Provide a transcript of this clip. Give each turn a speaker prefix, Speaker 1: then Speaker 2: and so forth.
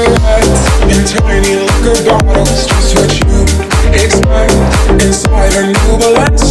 Speaker 1: lights in tiny liquor bottles, just what you expect inside a new balance.